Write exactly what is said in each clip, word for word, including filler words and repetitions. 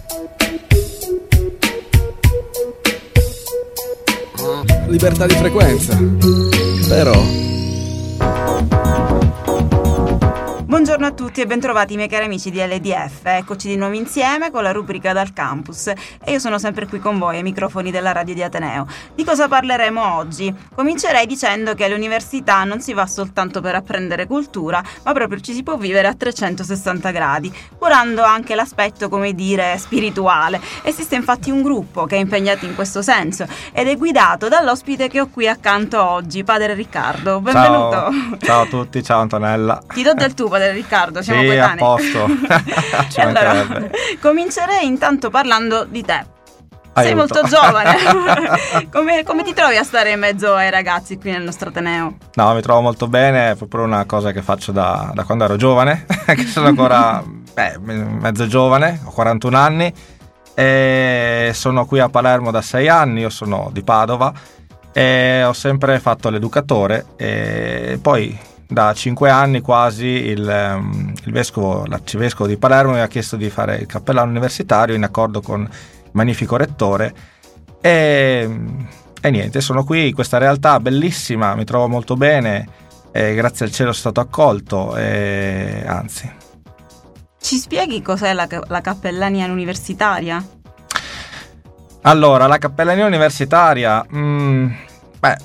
Libertà di frequenza, però. Buongiorno a tutti e bentrovati miei cari amici di L D F, eccoci di nuovo insieme con la rubrica Dal Campus e io sono sempre qui con voi ai microfoni della radio di Ateneo. Di cosa parleremo oggi? Comincerei dicendo che all'università non si va soltanto per apprendere cultura, ma proprio ci si può vivere a trecentosessanta gradi, curando anche l'aspetto, come dire, spirituale. Esiste infatti un gruppo che è impegnato in questo senso ed è guidato dall'ospite che ho qui accanto oggi, padre Riccardo. Benvenuto. Ciao, ciao a tutti, ciao Antonella. Ti do del tu, padre Riccardo, siamo sì, coetanei. A posto. Ci allora, comincerei intanto parlando di te. Sei Aiuto. molto giovane. come, come ti trovi a stare in mezzo ai ragazzi qui nel nostro Ateneo? No, mi trovo molto bene, è proprio una cosa che faccio da, da quando ero giovane, che sono ancora beh, mezzo giovane, ho quarantuno anni e sono qui a Palermo da sei anni, io sono di Padova e ho sempre fatto l'educatore e poi da cinque anni quasi il, il vescovo, l'arcivescovo di Palermo mi ha chiesto di fare il cappellano universitario in accordo con il magnifico rettore e, e niente, sono qui in questa realtà bellissima, mi trovo molto bene e grazie al cielo sono stato accolto e anzi. Ci spieghi cos'è la, la cappellania universitaria? Allora, la cappellania universitaria mh, beh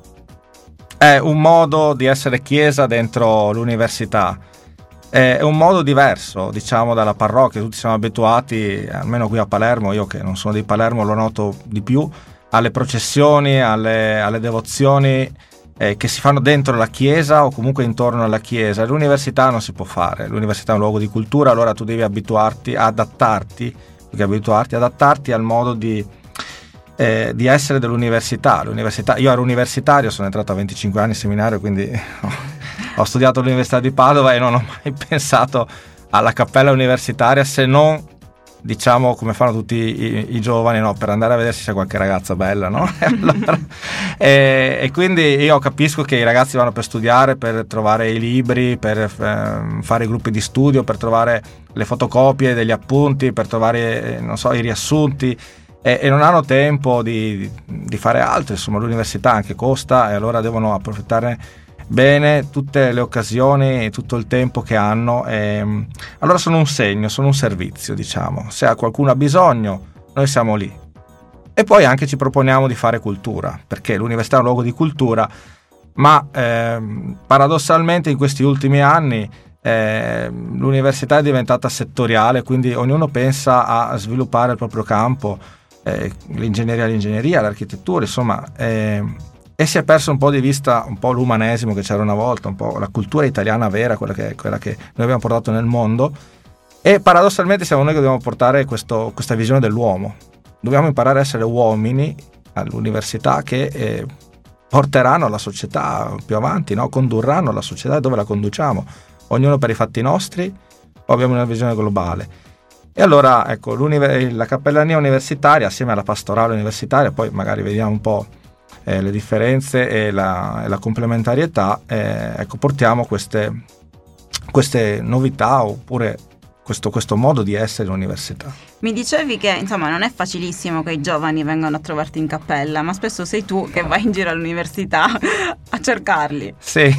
è un modo di essere chiesa dentro l'università, è un modo diverso, diciamo, dalla parrocchia. Tutti siamo abituati, almeno qui a Palermo, io che non sono di Palermo lo noto di più, alle processioni, alle, alle devozioni eh, che si fanno dentro la chiesa o comunque intorno alla chiesa. L'università non si può fare, l'università è un luogo di cultura, allora tu devi abituarti, adattarti, più che abituarti, adattarti al modo di Eh, di essere dell'università. L'università. Io ero universitario, sono entrato a venticinque anni in seminario, quindi ho, ho studiato all'Università di Padova e non ho mai pensato alla cappella universitaria se non, diciamo, come fanno tutti i, i giovani, no? Per andare a vedere se c'è qualche ragazza bella, no? E, allora, e, e quindi io capisco che i ragazzi vanno per studiare, per trovare i libri, per eh, fare i gruppi di studio, per trovare le fotocopie degli appunti, per trovare, non so, i riassunti. E, e non hanno tempo di, di fare altro, insomma l'università anche costa e allora devono approfittare bene tutte le occasioni, tutto il tempo che hanno e, allora sono un segno, sono un servizio, diciamo, se qualcuno ha bisogno noi siamo lì e poi anche ci proponiamo di fare cultura perché l'università è un luogo di cultura ma eh, paradossalmente in questi ultimi anni eh, l'università è diventata settoriale, quindi ognuno pensa a sviluppare il proprio campo. Eh, l'ingegneria l'ingegneria, l'architettura, insomma, eh, e si è perso un po' di vista un po' l'umanesimo che c'era una volta, un po' la cultura italiana vera, quella che, quella che noi abbiamo portato nel mondo e paradossalmente siamo noi che dobbiamo portare questo, questa visione dell'uomo. Dobbiamo imparare a essere uomini all'università che eh, porteranno la società più avanti, no? Condurranno la società dove la conduciamo, ognuno per i fatti nostri o abbiamo una visione globale. E allora ecco la cappellania universitaria assieme alla pastorale universitaria, poi magari vediamo un po' eh, le differenze e la, e la complementarietà, eh, ecco portiamo queste, queste novità oppure questo, questo modo di essere all'università. Mi dicevi che insomma non è facilissimo che i giovani vengano a trovarti in cappella, ma spesso sei tu che vai in giro all'università a cercarli. Sì.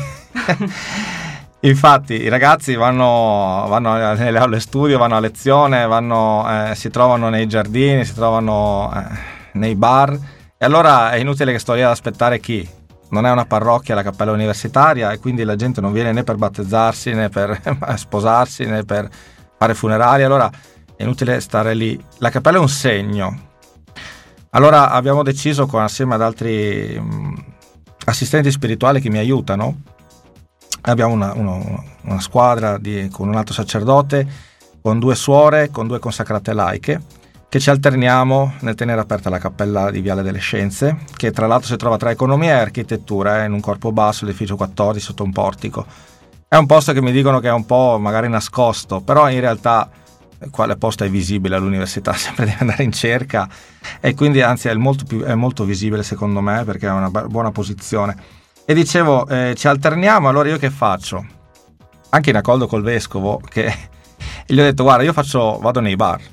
Infatti i ragazzi vanno, vanno nelle aule studio, vanno a lezione, vanno, eh, si trovano nei giardini, si trovano eh, nei bar e allora è inutile che sto lì ad aspettare chi? Non è una parrocchia la cappella universitaria e quindi la gente non viene né per battezzarsi né per sposarsi né per fare funerali, allora è inutile stare lì. La cappella è un segno. Allora abbiamo deciso con, assieme ad altri mh, assistenti spirituali che mi aiutano. Abbiamo una, uno, una squadra di, con un altro sacerdote, con due suore, con due consacrate laiche, che ci alterniamo nel tenere aperta la cappella di Viale delle Scienze, che tra l'altro si trova tra economia e architettura, eh, in un corpo basso, l'edificio quattordici, sotto un portico. È un posto che mi dicono che è un po' magari nascosto, però in realtà quale posto è visibile all'università? Sempre devi andare in cerca e quindi anzi è molto, più, è molto visibile secondo me perché ha una buona posizione. E dicevo, eh, ci alterniamo, allora io che faccio? Anche in accordo col vescovo, che gli ho detto, guarda, io faccio, vado nei bar,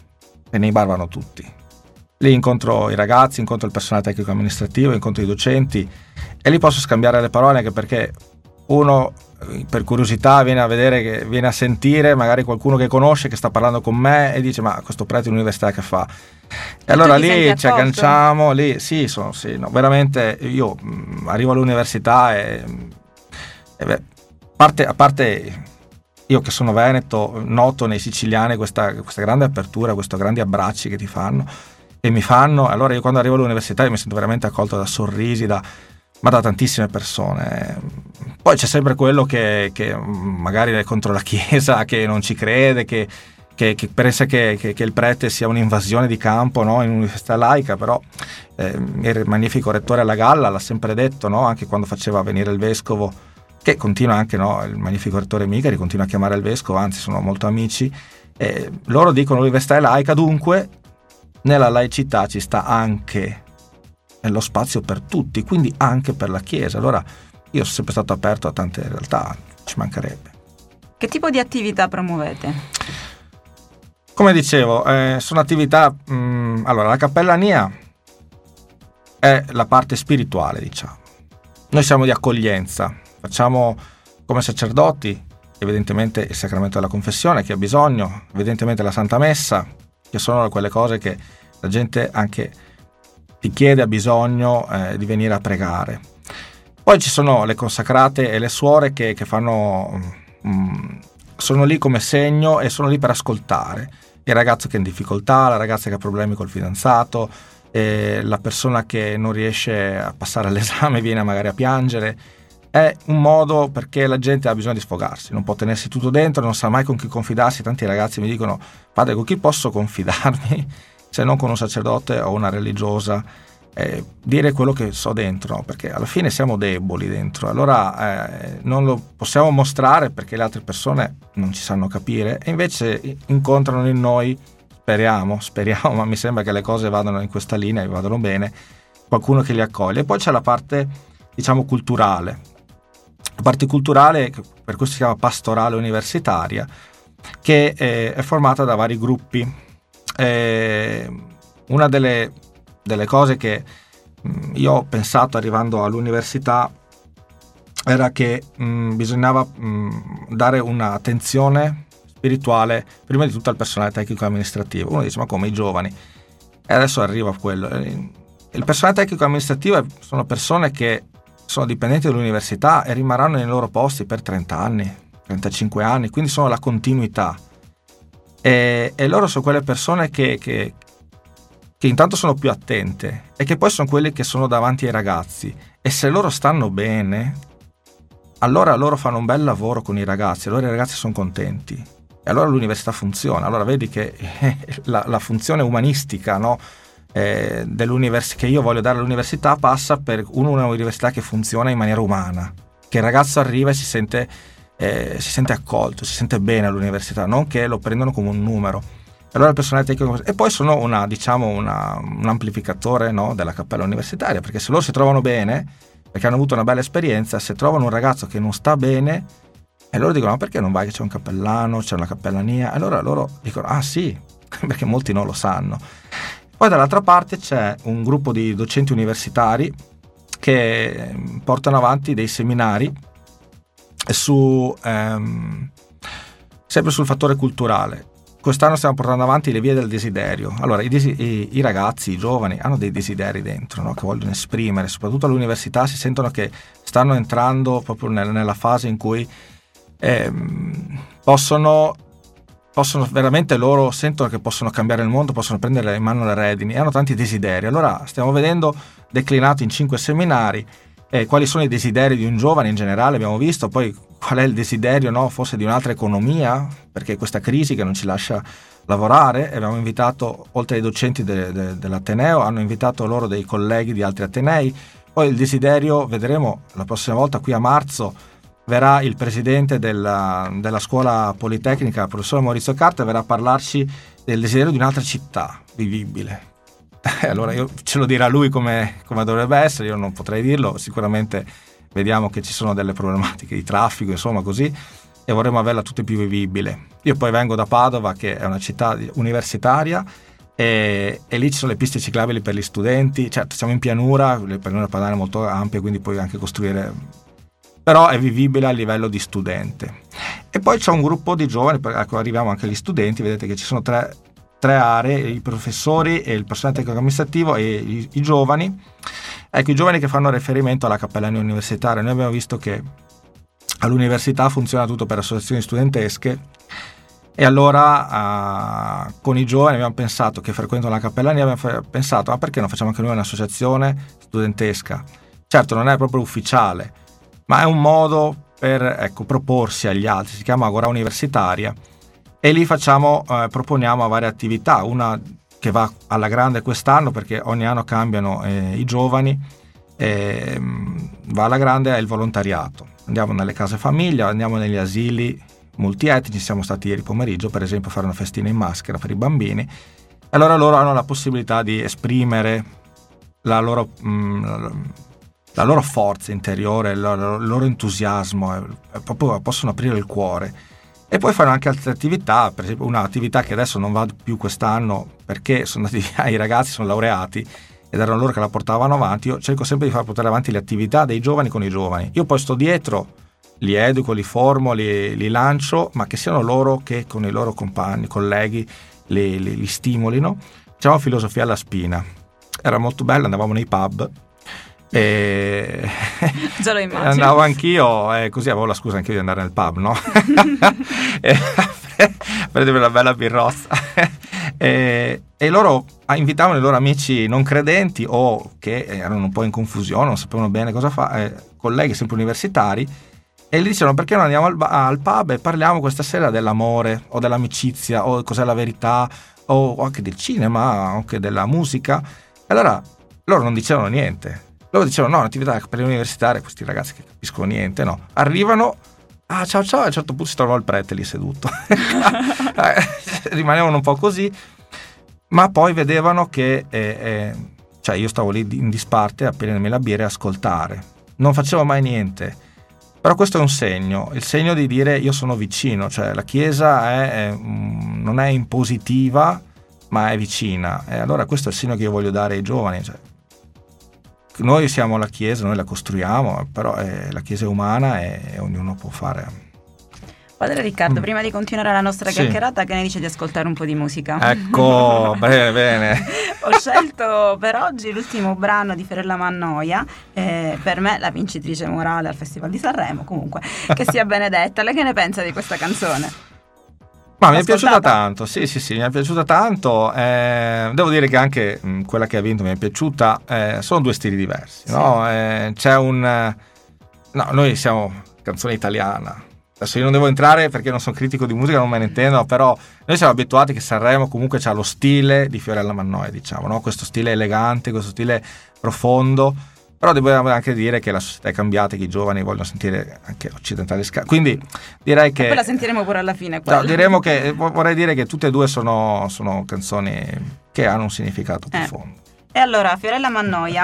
e ne barbano tutti. Lì incontro i ragazzi, incontro il personale tecnico amministrativo, incontro i docenti e lì posso scambiare le parole, anche perché uno per curiosità viene a vedere, che viene a sentire magari qualcuno che conosce che sta parlando con me e dice: ma questo prete università che fa? E allora lì ci agganciamo, lì sì, sono, sì no, veramente io mh, arrivo all'università e, e beh, parte, a parte io che sono veneto, noto nei siciliani questa, questa grande apertura, questi grandi abbracci che ti fanno e mi fanno. Allora io quando arrivo all'università io mi sento veramente accolto da sorrisi, da, ma da tantissime persone. Poi c'è sempre quello che, che magari è contro la Chiesa, che non ci crede, che, che, che pensa che, che, che il prete sia un'invasione di campo, no? In un'università laica. Però eh, il magnifico rettore alla Galla l'ha sempre detto, no? Anche quando faceva venire il vescovo, che continua anche, no? Il magnifico rettore Migari continua a chiamare il vescovo, anzi sono molto amici, eh, loro dicono l'università è laica, dunque nella laicità ci sta anche lo spazio per tutti, quindi anche per la Chiesa. Allora io sono sempre stato aperto a tante realtà, ci mancherebbe. Che tipo di attività promuovete? Come dicevo, eh, sono attività mh, allora la cappellania è la parte spirituale, diciamo. Noi siamo di accoglienza, facciamo come sacerdoti evidentemente il sacramento della confessione, chi ha bisogno, evidentemente la Santa Messa, che sono quelle cose che la gente anche ti chiede, ha bisogno eh, di venire a pregare. Poi ci sono le consacrate e le suore che, che fanno mh, sono lì come segno e sono lì per ascoltare il ragazzo che è in difficoltà, la ragazza che ha problemi col fidanzato, eh, la persona che non riesce a passare all'esame viene magari a piangere. È un modo perché la gente ha bisogno di sfogarsi, non può tenersi tutto dentro, non sa mai con chi confidarsi. Tanti ragazzi mi dicono: padre, con chi posso confidarmi se non con un sacerdote o una religiosa? Eh, dire quello che so dentro, no? Perché alla fine siamo deboli dentro, allora eh, non lo possiamo mostrare perché le altre persone non ci sanno capire, e invece incontrano in noi, speriamo, speriamo, ma mi sembra che le cose vadano in questa linea e vadano bene, qualcuno che li accoglie. E poi c'è la parte, diciamo, culturale, la parte culturale, per questo si chiama pastorale universitaria, che eh, è formata da vari gruppi. Eh, una delle delle cose che mh, io ho pensato arrivando all'università era che mh, bisognava mh, dare un'attenzione spirituale prima di tutto al personale tecnico amministrativo. Uno dice: ma come, i giovani? E adesso arriva quello. Il personale tecnico amministrativo sono persone che sono dipendenti dall'università e rimarranno nei loro posti per trenta anni, trentacinque anni, quindi sono la continuità, e, e loro sono quelle persone che, che che intanto sono più attente e che poi sono quelli che sono davanti ai ragazzi, e se loro stanno bene allora loro fanno un bel lavoro con i ragazzi, allora i ragazzi sono contenti e allora l'università funziona. Allora vedi che la, la funzione umanistica, no, eh, dell'univers- che io voglio dare all'università passa per una, una università che funziona in maniera umana, che il ragazzo arriva e si sente, eh, si sente accolto, si sente bene all'università, non che lo prendono come un numero. Allora il personale tecnico, e poi sono una, diciamo una, un amplificatore, no, della cappella universitaria, perché se loro si trovano bene, perché hanno avuto una bella esperienza, se trovano un ragazzo che non sta bene e loro dicono: ma perché non vai, che c'è un cappellano, c'è una cappellania? Allora loro dicono: ah sì, perché molti non lo sanno. Poi dall'altra parte c'è un gruppo di docenti universitari che portano avanti dei seminari su ehm, sempre sul fattore culturale. Quest'anno stiamo portando avanti le vie del desiderio. Allora i, desi- i, i ragazzi, i giovani hanno dei desideri dentro, no? Che vogliono esprimere, soprattutto all'università si sentono che stanno entrando proprio nel, nella fase in cui ehm, possono, possono veramente, loro sentono che possono cambiare il mondo, possono prendere in mano le redini, hanno tanti desideri. Allora stiamo vedendo declinato in cinque seminari eh, quali sono i desideri di un giovane in generale, abbiamo visto, poi qual è il desiderio, no, forse di un'altra economia, perché questa crisi che non ci lascia lavorare. E abbiamo invitato, oltre ai docenti de, de, dell'Ateneo, hanno invitato loro dei colleghi di altri Atenei. Poi il desiderio, vedremo la prossima volta, qui a marzo verrà il presidente della, della scuola politecnica, il professor Maurizio Carta, verrà a parlarci del desiderio di un'altra città vivibile. Allora io, ce lo dirà lui come, come dovrebbe essere, io non potrei dirlo. Sicuramente vediamo che ci sono delle problematiche di traffico, insomma, così, e vorremmo averla tutta più vivibile. Io poi vengo da Padova, che è una città universitaria, e, e lì ci sono le piste ciclabili per gli studenti. Certo, siamo in pianura, le pianure padane molto ampie, quindi puoi anche costruire, però è vivibile a livello di studente. E poi c'è un gruppo di giovani, ecco, arriviamo anche agli studenti, vedete che ci sono tre, tre aree, i professori e il personale tecnico amministrativo e i, i giovani. Ecco, i giovani che fanno riferimento alla cappellania universitaria. Noi abbiamo visto che all'università funziona tutto per associazioni studentesche, e allora uh, con i giovani abbiamo pensato, che frequentano la cappellania, abbiamo pensato, ma perché non facciamo anche noi un'associazione studentesca? Certo, non è proprio ufficiale, ma è un modo per, ecco, proporsi agli altri. Si chiama Agora Universitaria, e lì facciamo, eh, proponiamo varie attività. Una che va alla grande quest'anno, perché ogni anno cambiano eh, i giovani, eh, va alla grande, è il volontariato. Andiamo nelle case famiglia, andiamo negli asili multietnici. Siamo stati ieri pomeriggio, per esempio, a fare una festina in maschera per i bambini. E allora loro hanno la possibilità di esprimere la loro, mh, la loro forza interiore, il loro, il loro entusiasmo, e proprio possono aprire il cuore. E poi fanno anche altre attività, per esempio un'attività che adesso non va più quest'anno perché sono andati via i ragazzi, sono laureati, ed erano loro che la portavano avanti. Io cerco sempre di far portare avanti le attività dei giovani con i giovani. Io poi sto dietro, li educo, li formo, li, li lancio, ma che siano loro che con i loro compagni, colleghi, li, li, li stimolino. Facciamo filosofia alla spina, era molto bello, andavamo nei pub e già lo immagino. Andavo anch'io, e così avevo la scusa anch'io di andare nel pub, no? E prendevo una bella birrozza. E, e loro invitavano i loro amici non credenti o che erano un po' in confusione, non sapevano bene cosa fare, eh, colleghi sempre universitari, e gli dicevano: perché non andiamo al, al pub e parliamo questa sera dell'amore o dell'amicizia o cos'è la verità, o, o anche del cinema, anche della musica. E allora loro non dicevano niente, loro dicevano: no, un'attività per l'universitaria. Questi ragazzi che capiscono niente, no, arrivano, ah ciao ciao, e a un certo punto si trovava il prete lì seduto. Rimanevano un po' così, ma poi vedevano che eh, eh, cioè io stavo lì in disparte a prendermi la birra e ascoltare, non facevo mai niente, però questo è un segno, il segno di dire io sono vicino, cioè la Chiesa è, è, non è impositiva ma è vicina, e allora questo è il segno che io voglio dare ai giovani. Cioè, noi siamo la Chiesa, noi la costruiamo, però è, la Chiesa è umana e, e ognuno può fare. Padre Riccardo, mm. prima di continuare la nostra sì. chiacchierata, che ne dice di ascoltare un po' di musica? Ecco, bene, bene. Ho scelto per oggi l'ultimo brano di Fiorella Mannoia, eh, per me la vincitrice morale al Festival di Sanremo, comunque, che sia benedetta. Lei che ne pensa di questa canzone? Ma mi è piaciuta tanto, sì sì sì, mi è piaciuta tanto, eh, devo dire che anche mh, quella che ha vinto mi è piaciuta, eh, sono due stili diversi, sì. no? Eh, c'è un... no, noi siamo canzone italiana, adesso io non devo entrare perché non sono critico di musica, non me ne intendo, però noi siamo abituati che Sanremo comunque c'ha lo stile di Fiorella Mannoia, diciamo, no? Questo stile elegante, questo stile profondo. Però dobbiamo anche dire che la società è cambiata, che i giovani vogliono sentire anche occidentali, quindi direi che... E poi la sentiremo pure alla fine. No, diremo che, vorrei dire che tutte e due sono, sono canzoni che hanno un significato eh. profondo. E allora, Fiorella Mannoia.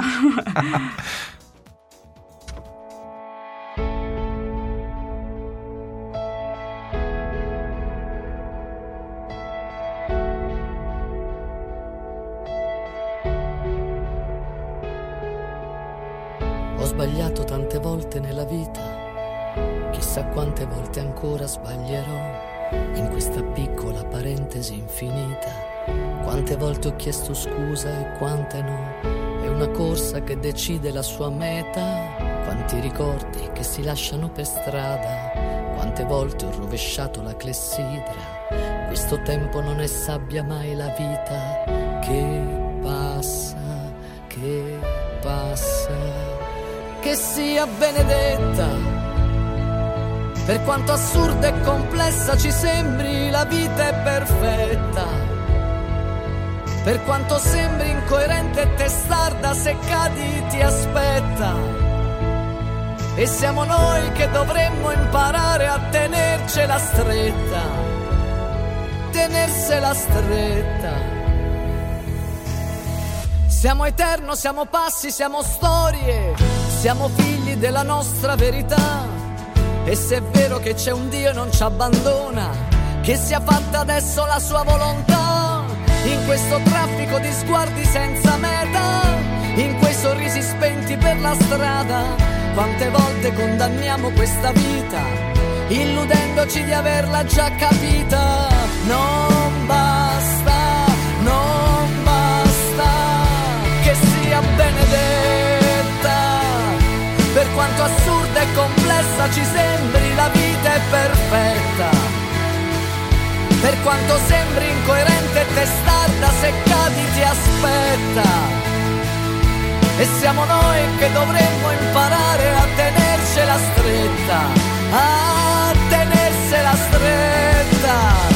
Ho sbagliato tante volte nella vita, chissà quante volte ancora sbaglierò in questa piccola parentesi infinita. Quante volte ho chiesto scusa e quante no, è una corsa che decide la sua meta. Quanti ricordi che si lasciano per strada, quante volte ho rovesciato la clessidra. Questo tempo non è sabbia mai la vita che passa, che passa. Che sia benedetta, per quanto assurda e complessa ci sembri, la vita è perfetta. Per quanto sembri incoerente e testarda, se cadi ti aspetta. E siamo noi che dovremmo imparare a tenercela stretta, tenersela stretta. Siamo eterno, siamo passi, siamo storie, siamo figli della nostra verità. E se è vero che c'è un Dio e non ci abbandona, che sia fatta adesso la sua volontà. in questo traffico di sguardi senza meta, in quei sorrisi spenti per la strada. Quante volte condanniamo questa vita, illudendoci di averla già capita. Non basta, non basta che sia benedetta, per quanto assurda e complessa ci sembri la vita è perfetta, per quanto sembri incoerente e testarda, se cadi ti aspetta. E siamo noi che dovremmo imparare a tenercela stretta, a tenersela stretta.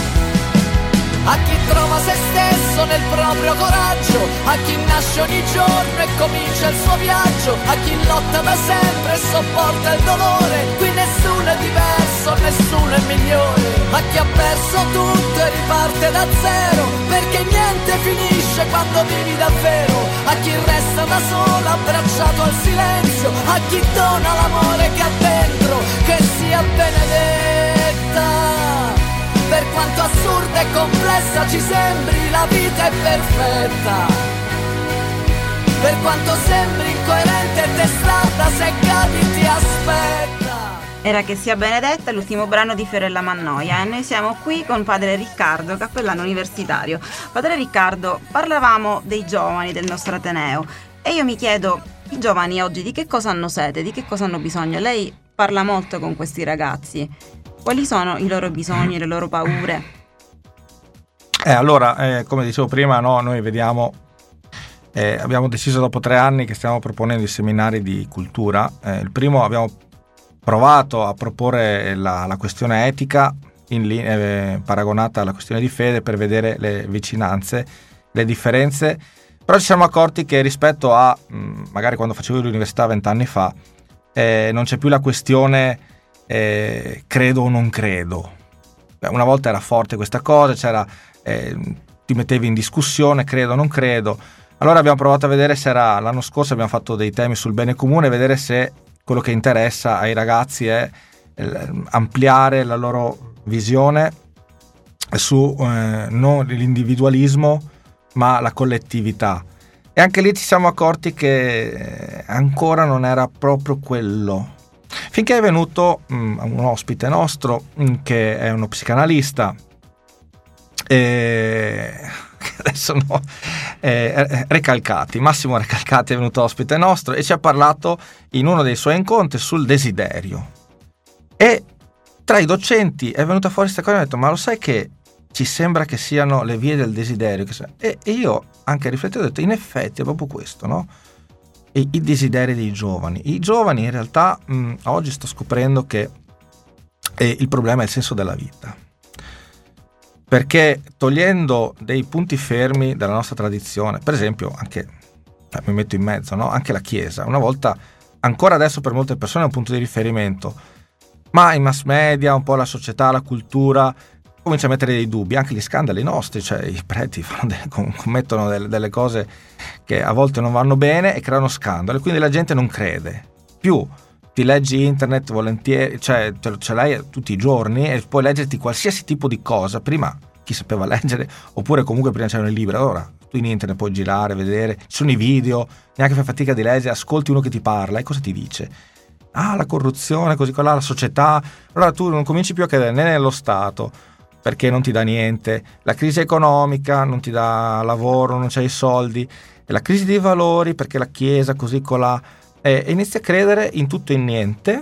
A chi trova se stesso nel proprio coraggio, a chi nasce ogni giorno e comincia il suo viaggio, a chi lotta da sempre e sopporta il dolore. Qui nessuno è diverso, nessuno è migliore. A chi ha perso tutto e riparte da zero, perché niente finisce quando vivi davvero. A chi resta da solo abbracciato al silenzio, a chi dona l'amore che ha dentro, che sia benedetta. Per quanto assurda e complessa ci sembri, la vita è perfetta. Per quanto sembri incoerente e testarda, se cadi ti aspetta. Era Che sia benedetta, l'ultimo brano di Fiorella Mannoia, e noi siamo qui con padre Riccardo, cappellano universitario. Padre Riccardo, parlavamo dei giovani del nostro Ateneo e io mi chiedo, i giovani oggi di che cosa hanno sete, di che cosa hanno bisogno? Lei parla molto con questi ragazzi. Quali sono i loro bisogni, le loro paure? Eh, allora, eh, come dicevo prima, no, noi vediamo, eh, abbiamo deciso dopo tre anni che stiamo proponendo i seminari di cultura. Eh, il primo abbiamo provato a proporre la, la questione etica in li, eh, paragonata alla questione di fede, per vedere le vicinanze, le differenze, però ci siamo accorti che rispetto a mh, magari quando facevo l'università vent'anni fa, eh, non c'è più la questione Eh, credo o non credo. Una volta era forte questa cosa, c'era, eh, ti mettevi in discussione, credo o non credo. Allora abbiamo provato a vedere se era, l'anno scorso abbiamo fatto dei temi sul bene comune, vedere se quello che interessa ai ragazzi è eh, ampliare la loro visione su eh, non l'individualismo ma la collettività. E anche lì ci siamo accorti che ancora non era proprio quello. Finché è venuto um, un ospite nostro um, che è uno psicanalista, e adesso no, eh, Recalcati, Massimo Recalcati è venuto ospite nostro e ci ha parlato in uno dei suoi incontri sul desiderio. E tra i docenti è venuta fuori questa cosa e ha detto: ma lo sai che ci sembra che siano le vie del desiderio? E, e io anche riflettevo e ho detto: in effetti è proprio questo, no? I, i desideri dei giovani. I giovani in realtà mh, oggi sto scoprendo che eh, il problema è il senso della vita, perché togliendo dei punti fermi della nostra tradizione, per esempio anche eh, mi metto in mezzo, no? Anche la Chiesa una volta, ancora adesso per molte persone è un punto di riferimento, ma i mass media, un po' la società, la cultura comincia a mettere dei dubbi, anche gli scandali nostri, cioè i preti fanno delle, commettono delle, delle cose che a volte non vanno bene e creano scandali, quindi la gente non crede più. Ti leggi internet volentieri, cioè ce l'hai tutti i giorni e puoi leggerti qualsiasi tipo di cosa. Prima chi sapeva leggere, oppure comunque prima c'erano i libri, allora tu in internet puoi girare, vedere, ci sono i video, neanche fai fatica di leggere, ascolti uno che ti parla e cosa ti dice? Ah, la corruzione, così qua, la società. Allora tu non cominci più a credere né nello Stato, perché non ti dà niente, la crisi economica non ti dà lavoro, non c'hai i soldi, e la crisi dei valori perché la Chiesa così colà, e inizi a credere in tutto e in niente,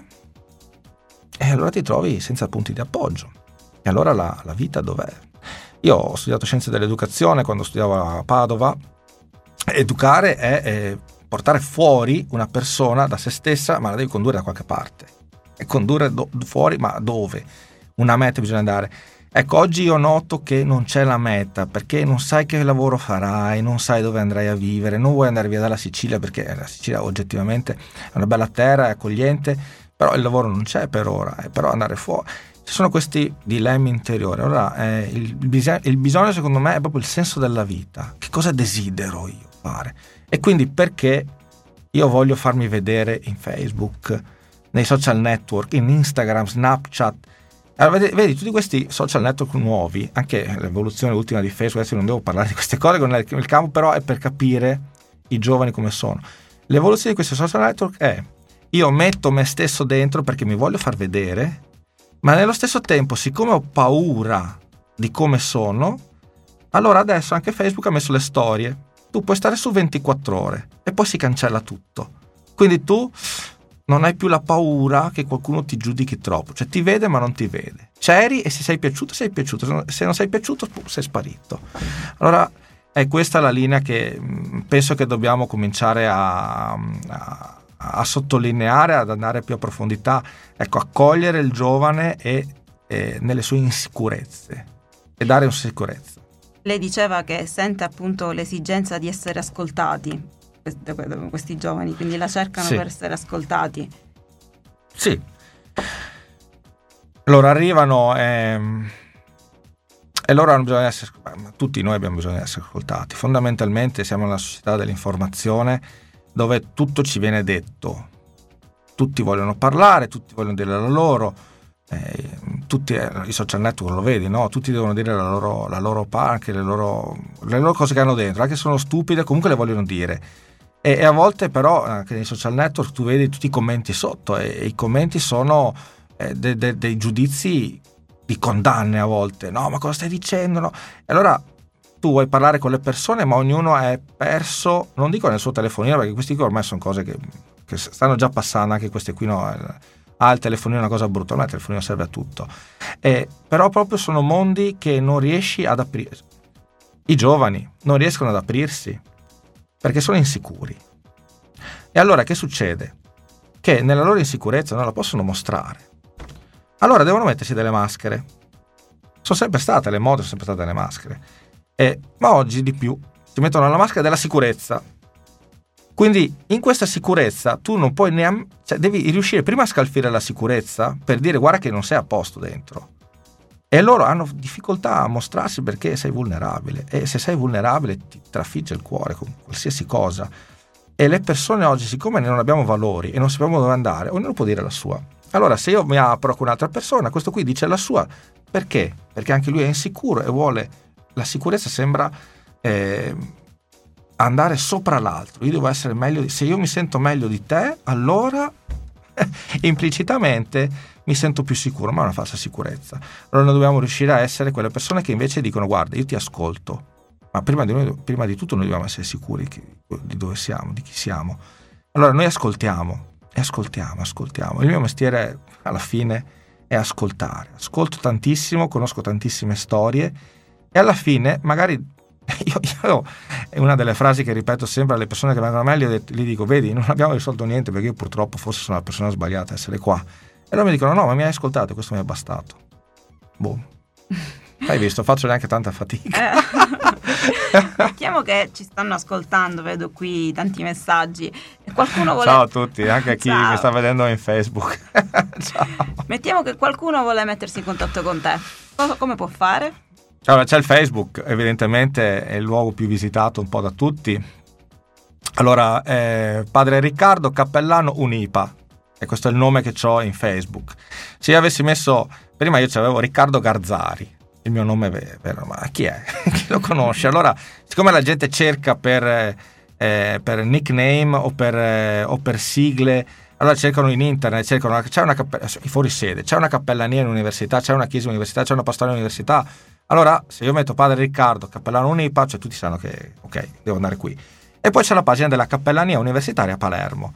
e allora ti trovi senza punti di appoggio. E allora la, la vita dov'è? Io ho studiato scienze dell'educazione quando studiavo a Padova. Educare è, è portare fuori una persona da se stessa, ma la devi condurre da qualche parte, e condurre do, fuori, ma dove? Una meta bisogna andare. Ecco, oggi io noto che non c'è la meta, perché non sai che lavoro farai, non sai dove andrai a vivere, non vuoi andare via dalla Sicilia, perché la Sicilia oggettivamente è una bella terra, è accogliente, però il lavoro non c'è per ora, eh, però andare fuori. Ci sono questi dilemmi interiori. Allora, eh, il, bisogno, il bisogno secondo me è proprio il senso della vita. Che cosa desidero io fare? E quindi perché io voglio farmi vedere in Facebook, nei social network, in Instagram, Snapchat, Allora, vedi, vedi, tutti questi social network nuovi, anche l'evoluzione ultima di Facebook, adesso non devo parlare di queste cose con il campo, però è per capire i giovani come sono. L'evoluzione di questi social network è: io metto me stesso dentro perché mi voglio far vedere, ma nello stesso tempo, siccome ho paura di come sono, allora adesso anche Facebook ha messo le storie. Tu puoi stare su ventiquattro ore e poi si cancella tutto. Quindi tu non hai più la paura che qualcuno ti giudichi troppo, cioè ti vede ma non ti vede. C'eri e se sei piaciuto, sei piaciuto, se non sei piaciuto, sei sparito. Allora è questa la linea che penso che dobbiamo cominciare a, a, a sottolineare, ad andare più a profondità, ecco, accogliere il giovane e, e nelle sue insicurezze e dare una sicurezza. Lei diceva che sente appunto l'esigenza di essere ascoltati, questi giovani, quindi la cercano, sì, per essere ascoltati. Sì. Loro arrivano e, e loro hanno bisogno di essere, tutti noi abbiamo bisogno di essere ascoltati. Fondamentalmente siamo nella società dell'informazione dove tutto ci viene detto. Tutti vogliono parlare, tutti vogliono dire la loro, eh, tutti eh, i social network lo vedi, no? Tutti devono dire la loro, la loro anche le loro, le loro cose che hanno dentro, anche se sono stupide, comunque le vogliono dire. E, e a volte però anche nei social network tu vedi tutti i commenti sotto e, e i commenti sono eh, de, de, dei giudizi di condanne a volte. No, ma cosa stai dicendo? No? E allora tu vuoi parlare con le persone, ma ognuno è perso, non dico nel suo telefonino, perché questi qui ormai sono cose che, che stanno già passando, anche queste qui no. Ah, il telefonino è una cosa brutta, ormai il telefonino serve a tutto. Eh, però proprio sono mondi che non riesci ad aprire. I giovani non riescono ad aprirsi perché sono insicuri. E allora che succede? Che nella loro insicurezza non la possono mostrare. Allora devono mettersi delle maschere. Sono sempre state, le mode sono sempre state le maschere. E, ma oggi di più si mettono la maschera della sicurezza. Quindi in questa sicurezza tu non puoi neanche, cioè devi riuscire prima a scalfire la sicurezza per dire guarda che non sei a posto dentro. E loro hanno difficoltà a mostrarsi perché sei vulnerabile, e se sei vulnerabile ti trafigge il cuore con qualsiasi cosa. E le persone oggi, siccome non abbiamo valori e non sappiamo dove andare, ognuno può dire la sua. Allora se io mi apro con un'altra persona, questo qui dice la sua, perché? Perché anche lui è insicuro e vuole, la sicurezza sembra eh, andare sopra l'altro. Io devo essere meglio di, se io mi sento meglio di te, allora implicitamente mi sento più sicuro, ma è una falsa sicurezza. Allora noi dobbiamo riuscire a essere quelle persone che invece dicono guarda, io ti ascolto, ma prima di, noi, prima di tutto noi dobbiamo essere sicuri che, di dove siamo, di chi siamo. Allora noi ascoltiamo e ascoltiamo, ascoltiamo. Il mio mestiere alla fine è ascoltare. Ascolto tantissimo, conosco tantissime storie e alla fine magari io, io è una delle frasi che ripeto sempre alle persone che vengono a me, gli, gli dico vedi, non abbiamo risolto niente perché io purtroppo forse sono la persona sbagliata a essere qua. E loro mi dicono no, ma mi hai ascoltato, questo mi è bastato. Boh. Hai visto, faccio neanche tanta fatica. Mettiamo che ci stanno ascoltando, vedo qui tanti messaggi. Qualcuno vuole... Ciao a tutti, anche a chi Ciao. mi sta vedendo in Facebook. Ciao. Mettiamo che qualcuno vuole mettersi in contatto con te. Come può fare? Allora, c'è il Facebook, evidentemente è il luogo più visitato un po' da tutti. Allora, eh, Padre Riccardo Cappellano Unipa. E questo è il nome che ho in Facebook. Se io avessi messo, prima io c'avevo Riccardo Garzari, il mio nome è vero, ma chi è? Chi lo conosce? Allora, siccome la gente cerca per, eh, per nickname o per, eh, o per sigle, allora cercano in internet, cercano, c'è una cappella, fuori sede, c'è una cappellania in università, c'è una chiesa in università, c'è una pastoria in università. Allora, se io metto Padre Riccardo Cappellano Unipa, cioè tutti sanno che, ok, devo andare qui. E poi c'è la pagina della Cappellania Universitaria a Palermo.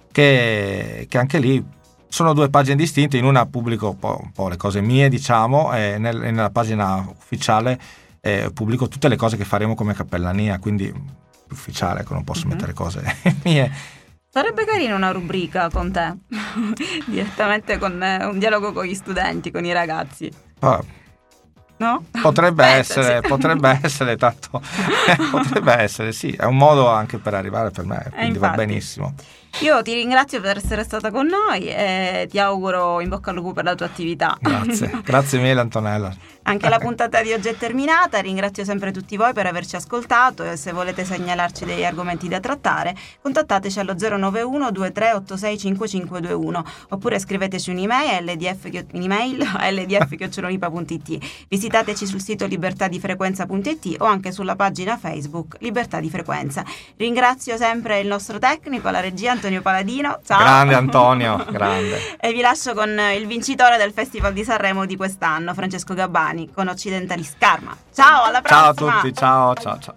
Che, che anche lì sono due pagine distinte, in una pubblico un po', un po' le cose mie diciamo e nel, nella pagina ufficiale eh, pubblico tutte le cose che faremo come cappellania, quindi ufficiale, ecco, non posso mm-hmm. mettere cose mie. Sarebbe carina una rubrica con te direttamente con me, un dialogo con gli studenti, con i ragazzi. Ah, no? Potrebbe Beh, essere, sì. potrebbe essere tanto potrebbe essere, sì, è un modo anche per arrivare per me, quindi va benissimo. Io ti ringrazio per essere stata con noi e ti auguro in bocca al lupo per la tua attività. Grazie, grazie mille Antonella. Anche la puntata di oggi è terminata, ringrazio sempre tutti voi per averci ascoltato e se volete segnalarci degli argomenti da trattare contattateci allo zero nove uno due tre otto sei cinque cinque due uno oppure scriveteci un'email a l d f chiocciola unipa punto i t. Visitateci sul sito libertà di frequenza punto i t o anche sulla pagina Facebook Libertà di Frequenza. Ringrazio sempre il nostro tecnico, la regia Antonio Paladino. Ciao. Grande Antonio, grande. E vi lascio con il vincitore del Festival di Sanremo di quest'anno, Francesco Gabbani, con Occidentalis Karma. Ciao, alla prossima. Ciao a tutti, ciao, ciao, ciao.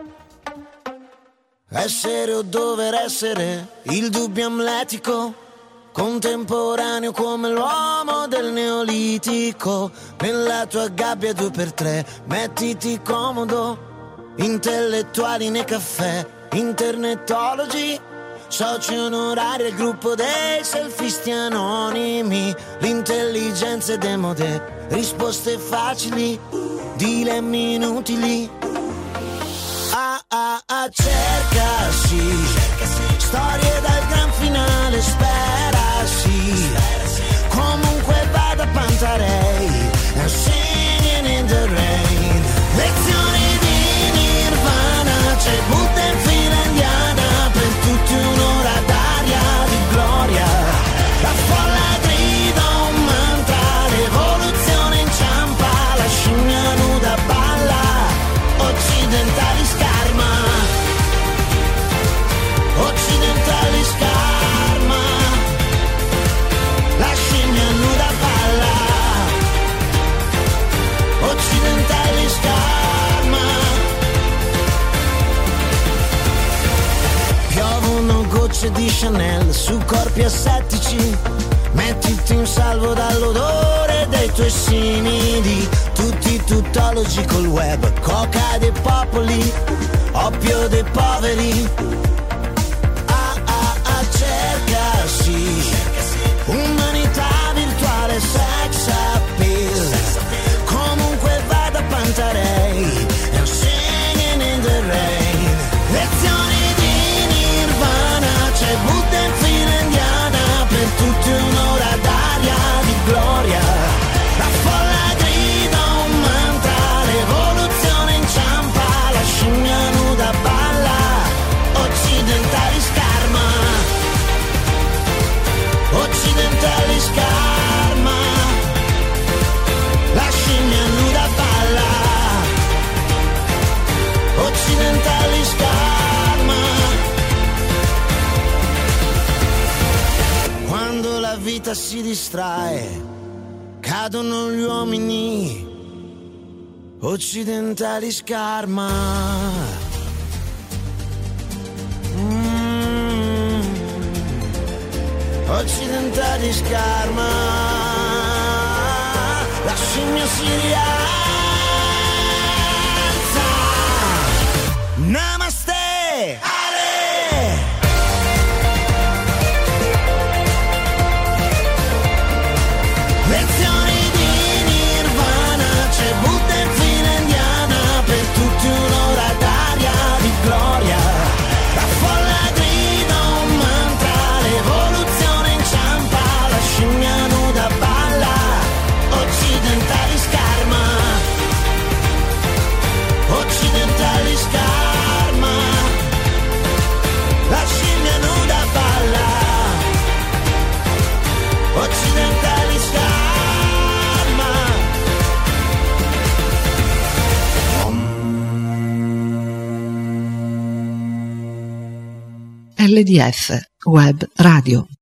Essere o dover essere, il dubbio amletico, contemporaneo come l'uomo del Neolitico. Nella tua gabbia due per tre, mettiti comodo, intellettuali nei caffè, internetologi, soci onorari al gruppo dei selfisti anonimi. L'intelligenza è demode, risposte facili, dilemmi inutili. Ah ah ah, cercasi, storie dal gran finale, sperasi. Comunque vada Pantarei, I'm singing in the rain. Lezioni di Nirvana, c'è Buddha in fila indiana, per tutti un'ora d'aria di gloria. La folla grida un mantra, l'evoluzione inciampa, la scimmia nuda balla, occidentali scarma, occidentali scarma, la scimmia nuda balla, occidentali scarma. Piovono gocce di Chanel su corpi assettici, mettiti in salvo dall'odore dei tuoi simili. Tutti tuttologi col web, coca dei popoli, oppio dei poveri. Ah ah ah, cercasi, umanità virtuale, sex appeal. Comunque vada Pantarei, I'm singing in the rain. Lezioni di Nirvana, c'è Buddha in fila indiana, per tutti un'ora d'aria di gloria. La folla grida un mantra, l'evoluzione inciampa, la scimmia nuda balla, occidentali scarma, occidentali scarma, la scimmia nuda balla, occidentali scarma. Quando la vita si distrae, cadono gli uomini, occidentali scarma. Mm. Occidentali scarma, la scimmia si rialza. Namaste, Ale. Lezioni di Nirvana, c'è Buddha in fila indiana, per tutti un'ora d'aria di gloria. La folla grida un mantra, l'evoluzione inciampa, la scimmia nuda balla, occidentali scarma, occidentali scarma, la scimmia nuda balla, occidentali scarma. L D F Web Radio.